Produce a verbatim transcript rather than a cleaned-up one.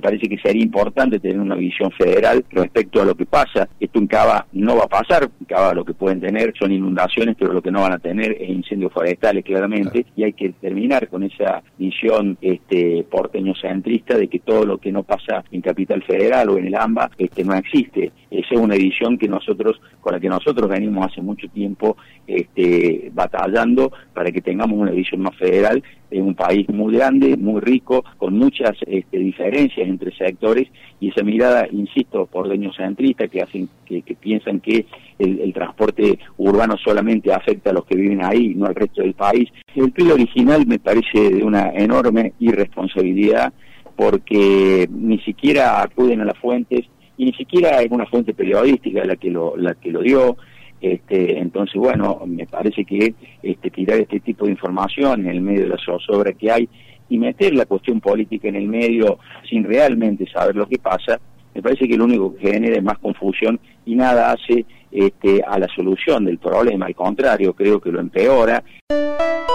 parece que sería importante tener una visión federal respecto a lo que pasa. Esto en Cava no va a pasar, en Cava lo que pueden tener son inundaciones, pero lo que no van a tener es incendios forestales claramente, y hay que terminar con esa visión este, porteño-centrista de que todo lo que no pasa en Capital Federal o en el AMBA este, no existe. Esa es una visión que nosotros, con la que nosotros venimos hace mucho tiempo este, batallando para que tengamos una visión más federal en un país muy grande, muy rico, con muchas este, diferencias entre sectores, y esa mirada, insisto, porteño-centrista que hacen, que, que piensan que el, el transporte urbano solamente afecta a los que viven ahí, no al resto del país. El pleno original me parece de una enorme irresponsabilidad, porque ni siquiera acuden a las fuentes, y ni siquiera es una fuente periodística la que lo, la que lo dio. Este, entonces, bueno, me parece que este, tirar este tipo de información en el medio de la zozobra que hay y meter la cuestión política en el medio sin realmente saber lo que pasa, me parece que lo único que genera es más confusión y nada hace este, a la solución del problema. Al contrario, creo que lo empeora.